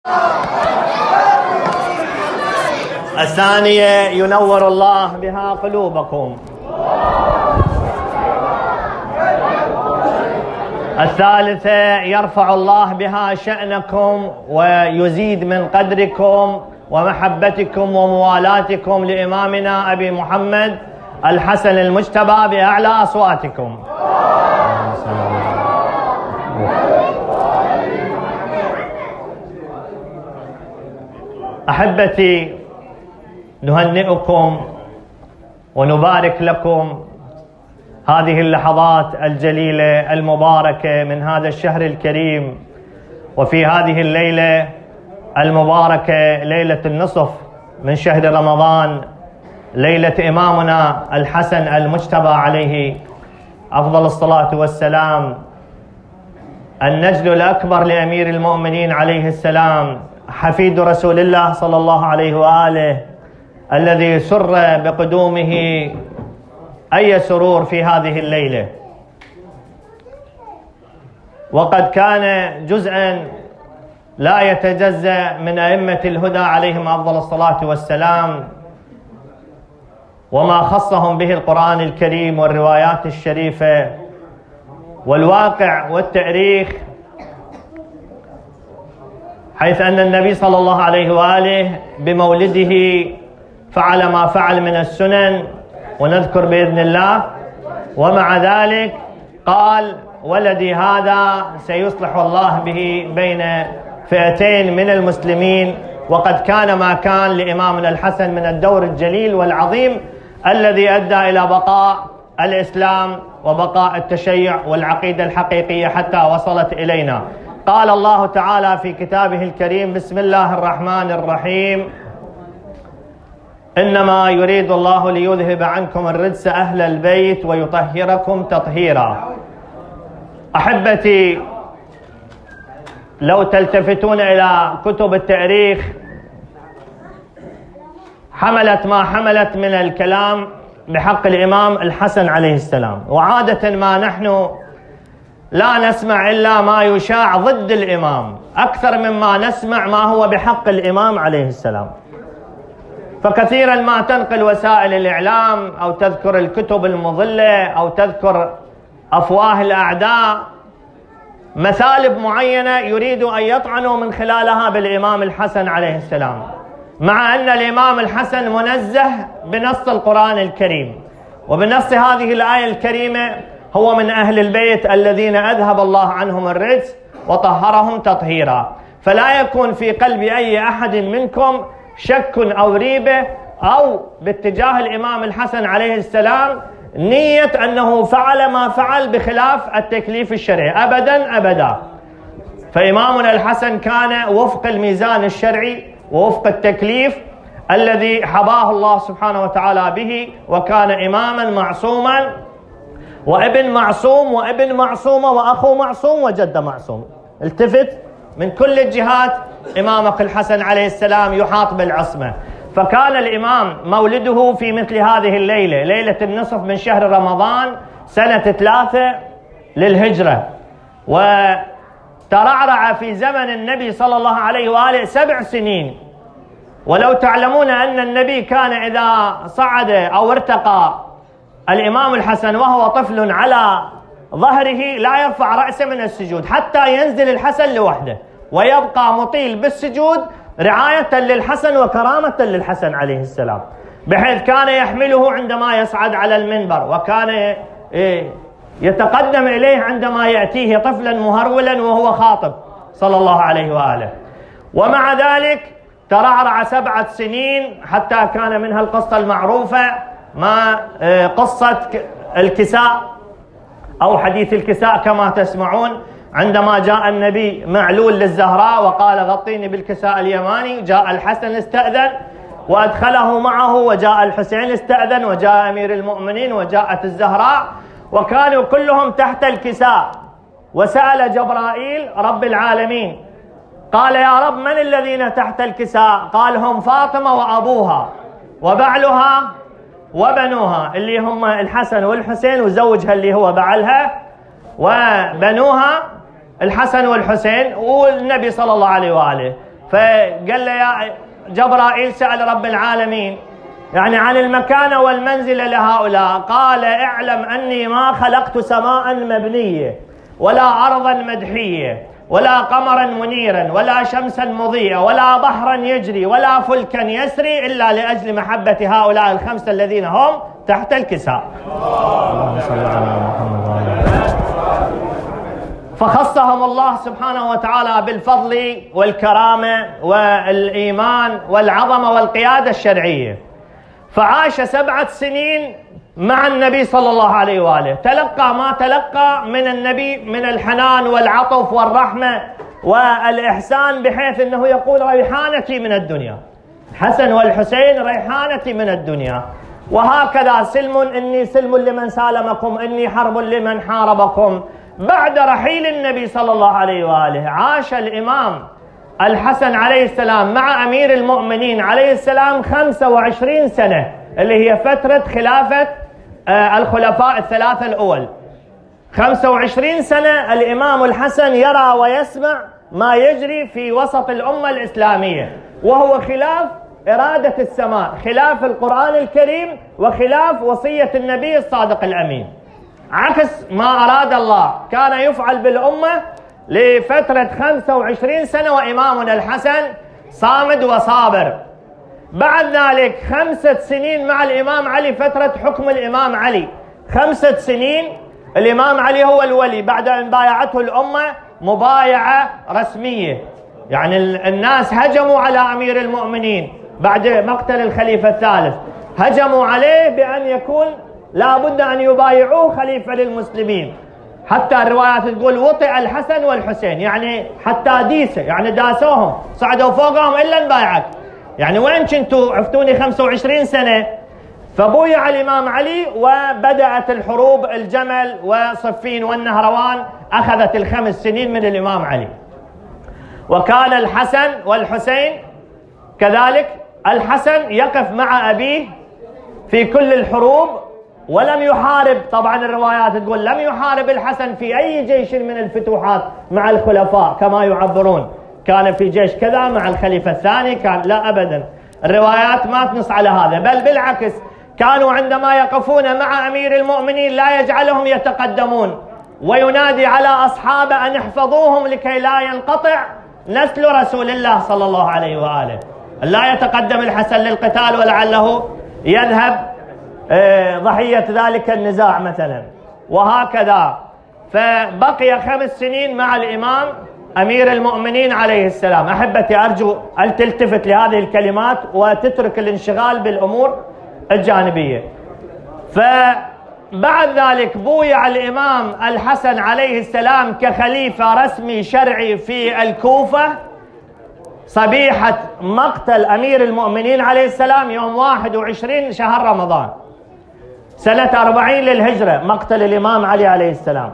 الثانية ينور الله بها قلوبكم. الثالثة يرفع الله بها شأنكم ويزيد من قدركم ومحبتكم وموالاتكم لإمامنا أبي محمد الحسن المجتبى بأعلى أصواتكم. أحبتي، نهنئكم ونبارك لكم هذه اللحظات الجليلة المباركة من هذا الشهر الكريم، وفي هذه الليلة المباركة ليلة النصف من شهر رمضان، ليلة إمامنا الحسن المجتبى عليه أفضل الصلاة والسلام، النجل الأكبر لأمير المؤمنين عليه السلام، حفيد رسول الله صلى الله عليه وآله، الذي سر بقدومه أي سرور في هذه الليلة، وقد كان جزءا لا يتجزأ من أئمة الهدى عليهم أفضل الصلاة والسلام، وما خصهم به القرآن الكريم والروايات الشريفة والواقع والتاريخ، حيث أن النبي صلى الله عليه وآله بمولده فعل ما فعل من السنن، ونذكر بإذن الله، ومع ذلك قال: ولدي هذا سيصلح الله به بين فئتين من المسلمين. وقد كان ما كان لإمامنا الحسن من الدور الجليل والعظيم الذي أدى إلى بقاء الإسلام وبقاء التشيع والعقيدة الحقيقية حتى وصلت إلينا. قال الله تعالى في كتابه الكريم: بسم الله الرحمن الرحيم، إنما يريد الله ليذهب عنكم الرجس أهل البيت ويطهركم تطهيرا. أحبتي، لو تلتفتون إلى كتب التاريخ حملت ما حملت من الكلام بحق الإمام الحسن عليه السلام، وعادة ما نحن لا نسمع إلا ما يشاع ضد الإمام أكثر مما نسمع ما هو بحق الإمام عليه السلام. فكثيرا ما تنقل وسائل الإعلام أو تذكر الكتب المضلة أو تذكر أفواه الأعداء مثالب معينة يريد أن يطعنوا من خلالها بالإمام الحسن عليه السلام، مع أن الإمام الحسن منزه بنص القرآن الكريم وبنص هذه الآية الكريمة، هو من أهل البيت الذين أذهب الله عنهم الرجس وطهرهم تطهيرا. فلا يكون في قلب أي أحد منكم شك أو ريبة أو باتجاه الإمام الحسن عليه السلام نية أنه فعل ما فعل بخلاف التكليف الشرعي، أبدا أبدا. فإمامنا الحسن كان وفق الميزان الشرعي ووفق التكليف الذي حباه الله سبحانه وتعالى به، وكان إماما معصوما وابن معصوم وابن معصومة وأخو معصوم وجد معصوم. التفت من كل الجهات، إمامك الحسن عليه السلام يحاط بالعصمة. فكان الإمام مولده في مثل هذه الليلة، ليلة النصف من شهر رمضان سنة 3 للهجرة، وترعرع في زمن النبي صلى الله عليه وآله 7 سنين. ولو تعلمون أن النبي كان إذا صعد أو ارتقى الإمام الحسن وهو طفل على ظهره لا يرفع رأسه من السجود حتى ينزل الحسن لوحده، ويبقى مطيل بالسجود رعاية للحسن وكرامة للحسن عليه السلام، بحيث كان يحمله عندما يصعد على المنبر، وكان يتقدم إليه عندما يأتيه طفلا مهرولا وهو خاطب صلى الله عليه وآله. ومع ذلك ترعرع 7 سنين حتى كان منها القصة المعروفة، ما قصة الكساء أو حديث الكساء كما تسمعون، عندما جاء النبي معلول للزهراء وقال: غطيني بالكساء اليماني، جاء الحسن استأذن وأدخله معه، وجاء الحسين استأذن، وجاء أمير المؤمنين، وجاءت الزهراء، وكانوا كلهم تحت الكساء. وسأل جبرائيل رب العالمين قال: يا رب، من الذين تحت الكساء؟ قال: هم فاطمة وأبوها وبعلها وبنوها، اللي هم الحسن والحسين وزوجها اللي هو بعلها، وبنوها الحسن والحسين والنبي صلى الله عليه وآله. فقال له يا جبرائيل سأل رب العالمين يعني عن المكانة والمنزلة لهؤلاء، قال اعلم أني ما خلقت سماء مبنية ولا أرضا مدحية ولا قمرا منيرا ولا شمسا مضيئة ولا بحرا يجري ولا فلكا يسري إلا لأجل محبة هؤلاء الخمسة الذين هم تحت الكساء. اللهم صل على محمد وعلى آله. فخصهم الله سبحانه وتعالى بالفضل والكرامة والإيمان والعظمة والقيادة الشرعية. فعاش 7 سنين مع النبي صلى الله عليه وآله، تلقى ما تلقى من النبي من الحنان والعطف والرحمة والإحسان، بحيث أنه يقول ريحانتي من الدنيا، الحسن والحسين ريحانتي من الدنيا. وهكذا سلم إني سلم لمن سالمكم إني حرب لمن حاربكم. بعد رحيل النبي صلى الله عليه وآله عاش الإمام الحسن عليه السلام مع أمير المؤمنين عليه السلام 25 سنة، اللي هي فترة خلافة الخلفاء الثلاثة الأول. 25 سنة الإمام الحسن يرى ويسمع ما يجري في وسط الأمة الإسلامية، وهو خلاف إرادة السماء، خلاف القرآن الكريم، وخلاف وصية النبي الصادق الأمين، عكس ما أراد الله. كان يفعل بالأمة لفترة 25 سنة، وإمامنا الحسن صامد وصابر. بعد ذلك 5 سنين مع الإمام علي، فترة حكم الإمام علي 5 سنين. الإمام علي هو الولي بعد أن بايعته الأمة مبايعة رسمية، يعني الناس هجموا على أمير المؤمنين بعد مقتل الخليفة الثالث، هجموا عليه بأن يكون لا بد أن يبايعوه خليفة للمسلمين، حتى الروايات تقول وطئ الحسن والحسين، يعني حتى ديسة، يعني داسوهم صعدوا فوقهم إلا نبايعك، يعني وين كنتوا عفتوني 25 سنة. فبويع الإمام علي وبدأت الحروب، الجمل وصفين والنهروان أخذت ال5 سنين من الإمام علي. وكان الحسن والحسين كذلك، الحسن يقف مع أبيه في كل الحروب ولم يحارب، طبعا الروايات تقول لم يحارب الحسن في أي جيش من الفتوحات مع الخلفاء كما يعبرون، كان في جيش كذا مع الخليفة الثاني، كان لا أبدا، الروايات ما تنص على هذا، بل بالعكس كانوا عندما يقفون مع أمير المؤمنين لا يجعلهم يتقدمون، وينادي على أصحابه أن يحفظوهم لكي لا ينقطع نسل رسول الله صلى الله عليه وآله، لا يتقدم الحسن للقتال ولعله يذهب ضحية ذلك النزاع مثلا، وهكذا. فبقي 5 سنين مع الإمام أمير المؤمنين عليه السلام. أحبتي أرجو أن تلتفت لهذه الكلمات وتترك الانشغال بالأمور الجانبية. فبعد ذلك بويع الإمام الحسن عليه السلام كخليفة رسمي شرعي في الكوفة صبيحة مقتل أمير المؤمنين عليه السلام يوم 21 شهر رمضان سنة 40 للهجرة، مقتل الإمام علي عليه السلام.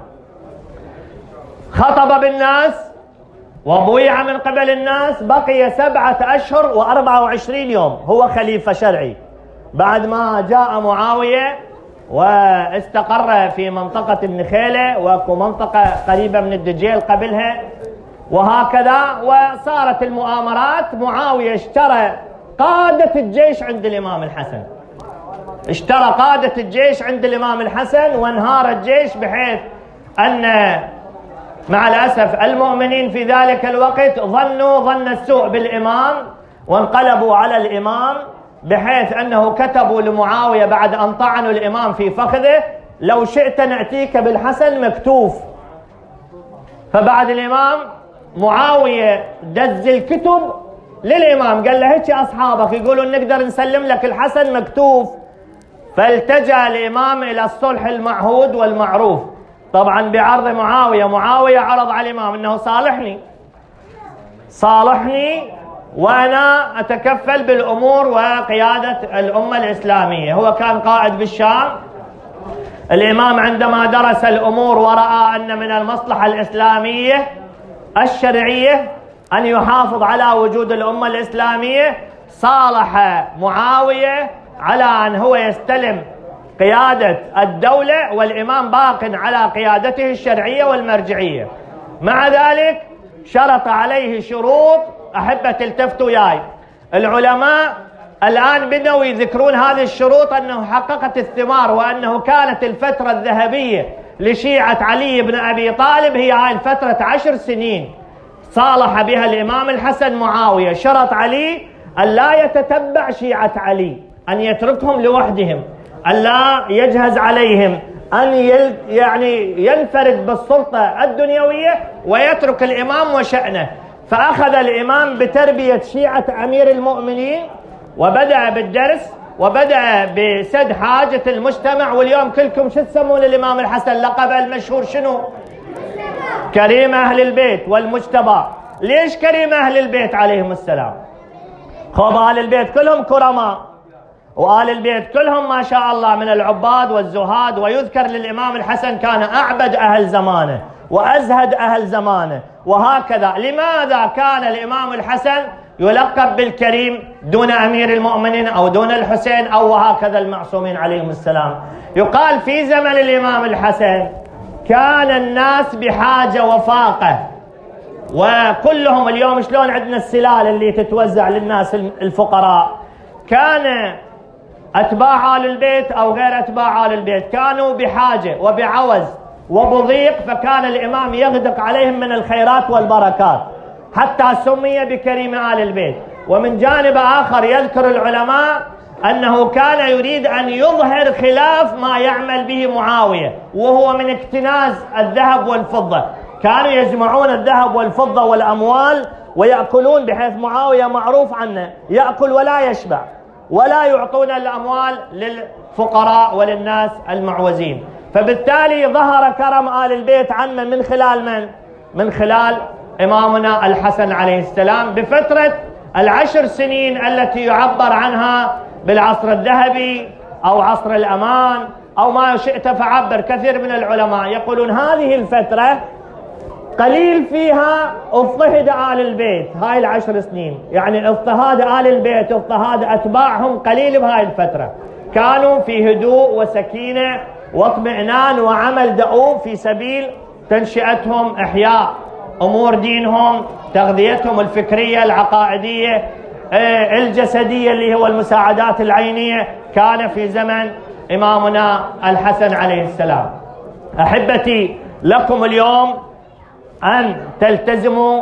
خطب بالناس وبويع من قبل الناس، بقي 7 أشهر و24 يوم هو خليفة شرعي، بعد ما جاء معاوية واستقر في منطقة النخيلة، وكو منطقة قريبة من الدجيل قبلها، وهكذا. وصارت المؤامرات، معاوية اشترى قادة الجيش عند الإمام الحسن، اشترى قادة الجيش عند الإمام الحسن، وانهار الجيش بحيث أن مع الأسف المؤمنين في ذلك الوقت ظنوا ظن السوء بالإمام، وانقلبوا على الإمام، بحيث أنه كتبوا لمعاوية بعد أن طعنوا الإمام في فخذه لو شئت نأتيك بالحسن مكتوف. فبعد الإمام معاوية دز الكتب للإمام، قال له هيك أصحابك يقولون نقدر نسلم لك الحسن مكتوف. فالتجأ الإمام إلى الصلح المعهود والمعروف، طبعا بعرض معاوية. معاوية عرض على الإمام أنه صالحني وأنا أتكفل بالأمور وقيادة الأمة الإسلامية. هو كان قائد بالشام. الإمام عندما درس الأمور ورأى أن من المصلحة الإسلامية الشرعية أن يحافظ على وجود الأمة الإسلامية، صالح معاوية على أن هو يستلم قيادة الدولة والإمام باق على قيادته الشرعية والمرجعية. مع ذلك شرط عليه شروط أحبة التفتوا وياي، العلماء الآن بدأوا يذكرون هذه الشروط أنه حققت الثمار، وأنه كانت الفترة الذهبية لشيعة علي بن أبي طالب هي هاي الفترة 10 سنين صالح بها الإمام الحسن معاوية. شرط علي أن لا يتتبع شيعة علي، أن يتركهم لوحدهم، أن لا يجهز عليهم، أن يعني ينفرد بالسلطة الدنيوية ويترك الإمام وشأنه. فأخذ الإمام بتربية شيعة أمير المؤمنين، وبدأ بالدرس، وبدأ بسد حاجة المجتمع. واليوم كلكم شو تسمون الإمام الحسن؟ لقبه المشهور شنو؟ كريم أهل البيت والمجتبى. ليش كريم أهل البيت عليهم السلام؟ خب أهل البيت كلهم كرماء، وآل البيت كلهم ما شاء الله من العباد والزهاد، ويذكر للإمام الحسن كان أعبد أهل زمانه وأزهد أهل زمانه وهكذا. لماذا كان الإمام الحسن يلقب بالكريم دون أمير المؤمنين أو دون الحسين أو وهكذا المعصومين عليهم السلام؟ يقال في زمن الإمام الحسن كان الناس بحاجة وفاقة، وكلهم اليوم شلون عندنا السلال اللي تتوزع للناس الفقراء، كان أتباع آل البيت أو غير أتباع آل البيت كانوا بحاجة وبعوز وبضيق، فكان الإمام يغدق عليهم من الخيرات والبركات، حتى سمي بكريم آل البيت. ومن جانب آخر يذكر العلماء أنه كان يريد أن يظهر خلاف ما يعمل به معاوية، وهو من اكتناز الذهب والفضة. كانوا يجمعون الذهب والفضة والأموال ويأكلون، بحيث معاوية معروف عنه يأكل ولا يشبع، ولا يعطون الأموال للفقراء وللناس المعوزين. فبالتالي ظهر كرم آل البيت عنا من خلال من؟ من خلال إمامنا الحسن عليه السلام بفترة 10 سنين التي يعبر عنها بالعصر الذهبي أو عصر الأمان أو ما شئت فعبر. كثير من العلماء يقولون هذه الفترة قليل فيها اضطهد آل البيت، هاي 10 سنين، يعني اضطهاد آل البيت واضطهاد أتباعهم قليل بهاي الفترة، كانوا في هدوء وسكينة واطمئنان وعمل دؤوب في سبيل تنشئتهم، إحياء أمور دينهم، تغذيتهم الفكرية العقائدية الجسدية اللي هو المساعدات العينية، كان في زمن إمامنا الحسن عليه السلام. أحبتي، لكم اليوم أن تلتزموا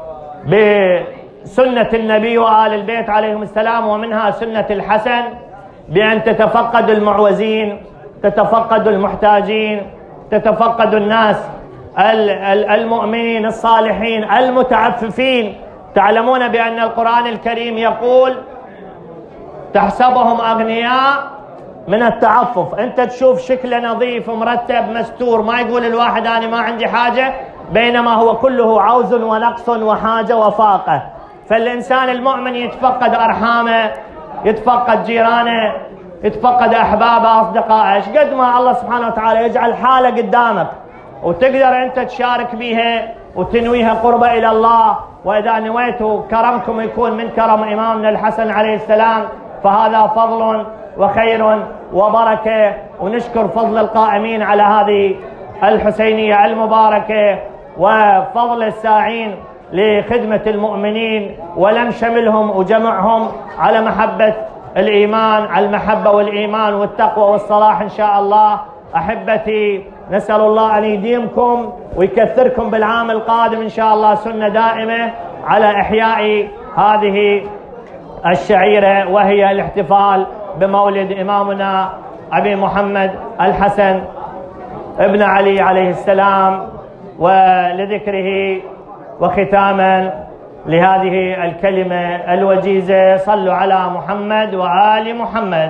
بسنة النبي وآل البيت عليهم السلام، ومنها سنة الحسن، بأن تتفقدوا المعوزين، تتفقدوا المحتاجين، تتفقدوا الناس المؤمنين الصالحين المتعففين. تعلمون بأن القرآن الكريم يقول تحسبهم أغنياء من التعفف. أنت تشوف شكله نظيف مرتب مستور، ما يقول الواحد أنا ما عندي حاجة، بينما هو كله عوز ونقص وحاجة وفاقة. فالإنسان المؤمن يتفقد أرحامه، يتفقد جيرانه، يتفقد أحبابه، أصدقائه. ايش قد ما الله سبحانه وتعالى يجعل حالة قدامك وتقدر أنت تشارك بها وتنويها قربة إلى الله. وإذا نويتوا كرمكم يكون من كرم إمامنا الحسن عليه السلام، فهذا فضل وخير وبركة. ونشكر فضل القائمين على هذه الحسينية المباركة، وفضل الساعين لخدمة المؤمنين، ولم شملهم وجمعهم على محبة الإيمان، على المحبة والإيمان والتقوى والصلاح إن شاء الله. أحبتي، نسأل الله أن يديمكم ويكثركم بالعام القادم إن شاء الله سنة دائمة على إحياء هذه الشعيرة، وهي الاحتفال بمولد إمامنا أبي محمد الحسن ابن علي عليه السلام، ولذكره. وختاما لهذه الكلمة الوجيزة، صلوا على محمد وآل محمد.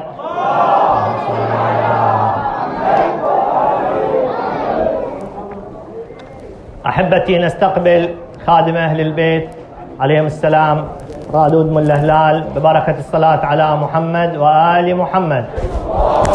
أحبتي، نستقبل خادم أهل البيت عليهم السلام رادود ملا هلال ببركة الصلاة على محمد وآل محمد.